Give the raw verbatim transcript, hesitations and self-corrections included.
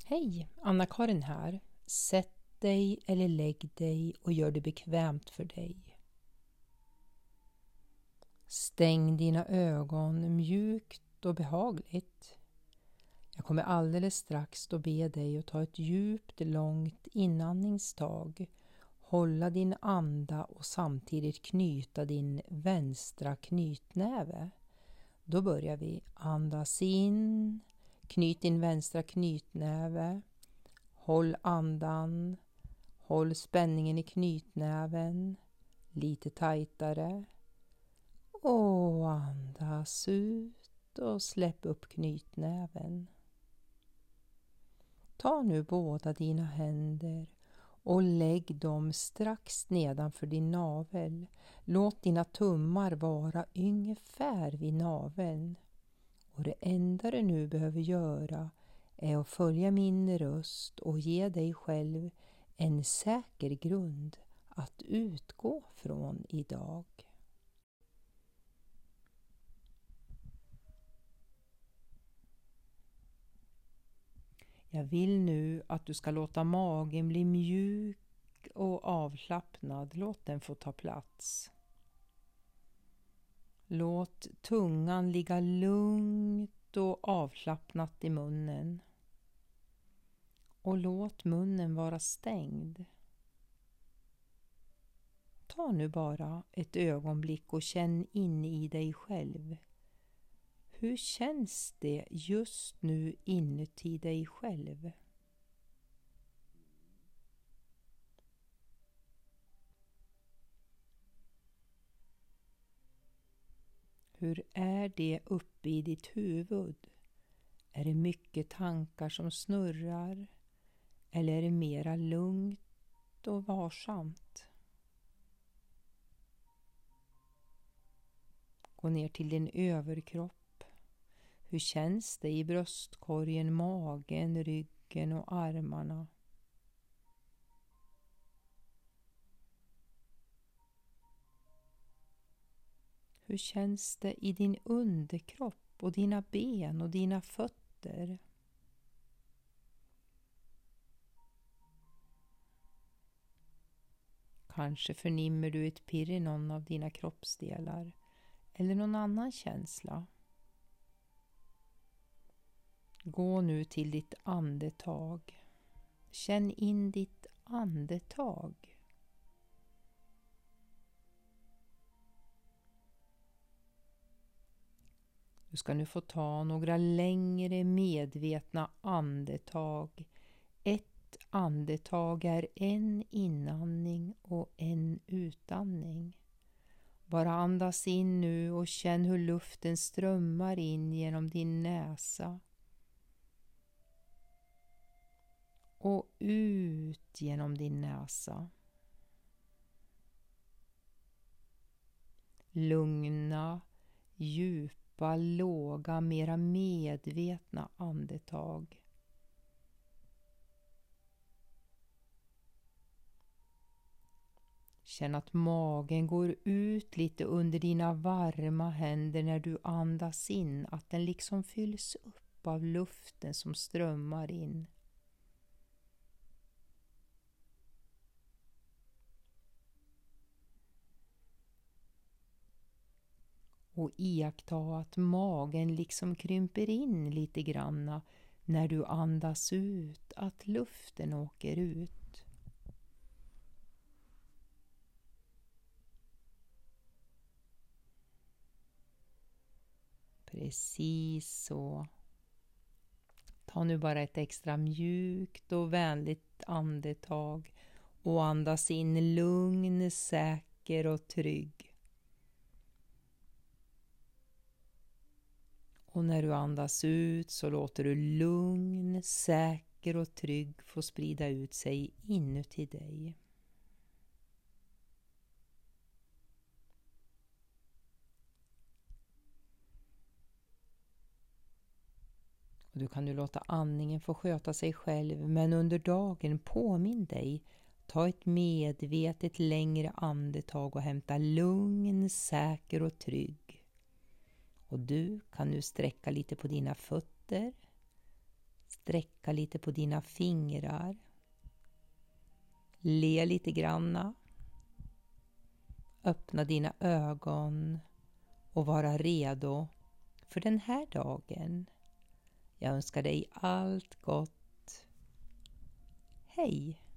Hej, Anna-Karin här. Sätt dig eller lägg dig och gör det bekvämt för dig. Stäng dina ögon mjukt och behagligt. Jag kommer alldeles strax att be dig att ta ett djupt, långt inandningstag, hålla din anda och samtidigt knyta din vänstra knytnäve. Då börjar vi. Andas in, knyt din vänstra knytnäve, håll andan, håll spänningen i knytnäven lite tajtare och andas ut och släpp upp knytnäven. Ta nu båda dina händer och lägg dem strax nedanför din navel. Låt dina tummar vara ungefär vid naveln. Och det enda du nu behöver göra är att följa min röst och ge dig själv en säker grund att utgå från idag. Jag vill nu att du ska låta magen bli mjuk och avslappnad. Låt den få ta plats. Låt tungan ligga lugnt och avslappnat i munnen. Och låt munnen vara stängd. Ta nu bara ett ögonblick och känn in i dig själv. Hur känns det just nu inuti dig själv? Hur är det uppe i ditt huvud? Är det mycket tankar som snurrar? Eller är det mera lugnt och varsamt? Gå ner till din överkropp. Hur känns det i bröstkorgen, magen, ryggen och armarna? Hur känns det i din underkropp och dina ben och dina fötter? Kanske förnimmer du ett pirr i någon av dina kroppsdelar eller någon annan känsla. Gå nu till ditt andetag. Känn in ditt andetag. Du ska nu få ta några längre medvetna andetag. Ett andetag är en inandning och en utandning. Bara andas in nu och känn hur luften strömmar in genom din näsa. Och ut genom din näsa. Lugna, djupa, låga, mera medvetna andetag. Känn att magen går ut lite under dina varma händer när du andas in. Att den liksom fylls upp av luften som strömmar in. Och iaktta att magen liksom krymper in lite granna när du andas ut, att luften åker ut. Precis så. Ta nu bara ett extra mjukt och vänligt andetag och andas in lugn, säker och trygg. Och när du andas ut så låter du lugn, säker och trygg få sprida ut sig inuti dig. Och du kan nu låta andningen få sköta sig själv, men under dagen påminn dig. Ta ett medvetet längre andetag och hämta lugn, säker och trygg. Och du kan nu sträcka lite på dina fötter. sträcka lite på dina fingrar. Le lite granna. Öppna dina ögon och vara redo för den här dagen. Jag önskar dig allt gott. Hej!